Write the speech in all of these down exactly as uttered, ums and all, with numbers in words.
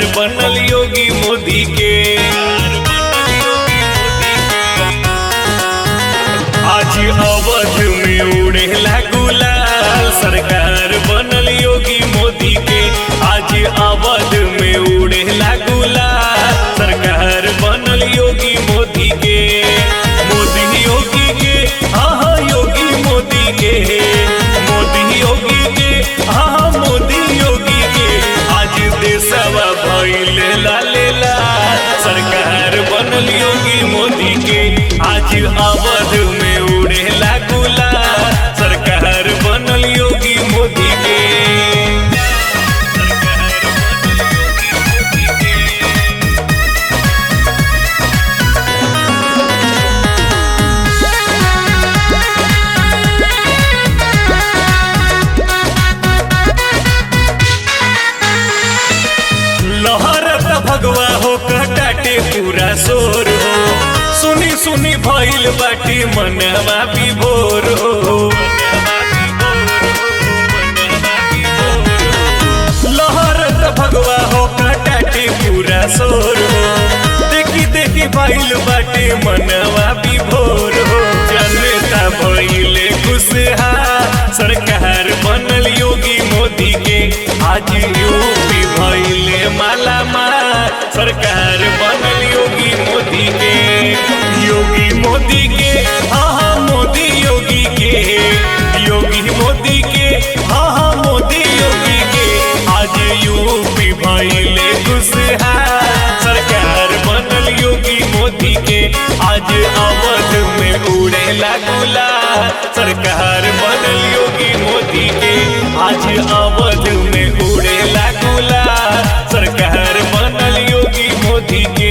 बनल योगी मोदी के। आज अवध में उड़ेला गुलाल, सरकार बनल योगी मोदी के। आज अवध में उड़ेला गुलाल, सरकार बनल योगी मोदी के। मोदी योगी के हाँ हाँ योगी मोदी के, मोदी योगी के हाँ हाँ मोदी योगी के। आज देशवा भइल लाले लाल, सरकार बनल योगी मोदी के। आज अवध में उड़ेला गुलाल, सरकार बनल योगी मोदी के। लहरत भगवा हो कटाटे पूरा शोर हो, सुनी सुनी भइल बाटी मनवा विभोर हो। लहरत भगवा हो कटाटे पूरा शोर हो, देखी देखी भइल बाटी मनवा विभोर हो। जनता भइल खुशहाल, सरकार बनल योगी मोदी के। आज यूपी भइल माला माल, सरकार बनल योगी मोदी के। योगी मोदी के हाँ हाँ मोदी योगी के, योगी मोदी के हाँ हाँ मोदी योगी के। आज यूपी भइल खुशहाल, सरकार बनल योगी मोदी के। आज अवध में उड़ेला गुलाल, सरकार बनल योगी मोदी के। आज अवध में उड़ेला गुलाल, सरकार बनल योगी मोदी के।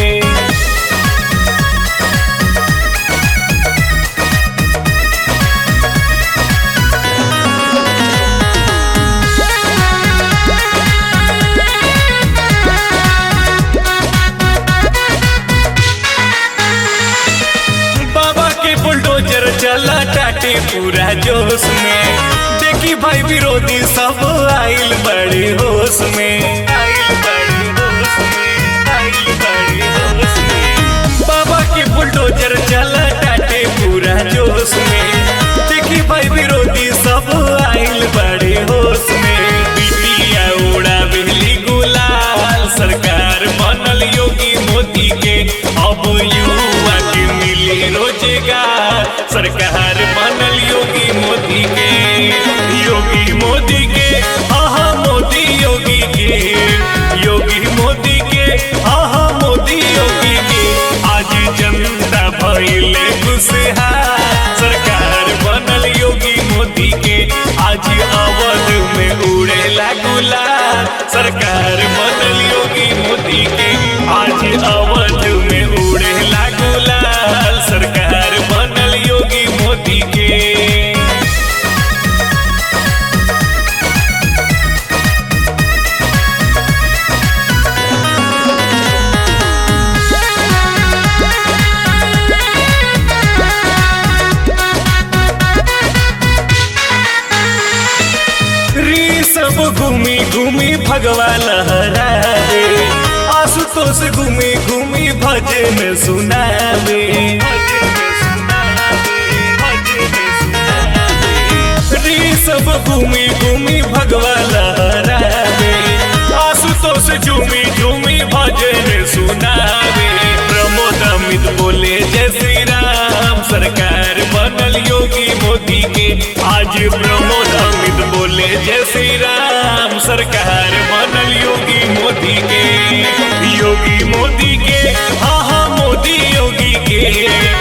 बाबा के बुलडोजर चला टाटे पूरा जोश में, देखी भाई विरोधी सब आइल बड़े होश में। आइल बड़े होश में, आइल बड़े होश में। बाबा के बुलडोजर चला टाटे पूरा जोश में, देखी भाई विरोधी सब आइल बड़े होश में। बिटिया उड़ा बिजली गुलाल, सरकार बनल योगी मोदी के। अब युवा के मिली रोजगार, सरकार बनल योगी मोदी के। योगी मोदी के हाँ हाँ मोदी योगी के, योगी मोदी के हाँ हाँ मोदी योगी के। आज जनता भइल खुशहाल, सरकार बनल योगी मोदी के। आज अवध में उड़ेला गुलाल, सरकार बनल योगी मोदी के। आज अवध में उड़ेला गुलाल, सरकार बनल योगी मोदी के। सब घूमी घूमी भगवा लहरावे, आशुतोष घूमी घूमी भजन सुनावे। सब घूमी घूमी भगवा लहरावे, आशुतोष झूमी झूमी भजन सुनावे। प्रमोद अमित बोले जय श्री राम, सरकार बनल योगी मोदी के। आज प्रमोद अमित बोले जय श्री राम, सरकार बनल योगी मोदी के। योगी मोदी के हाँ हाँ मोदी योगी के।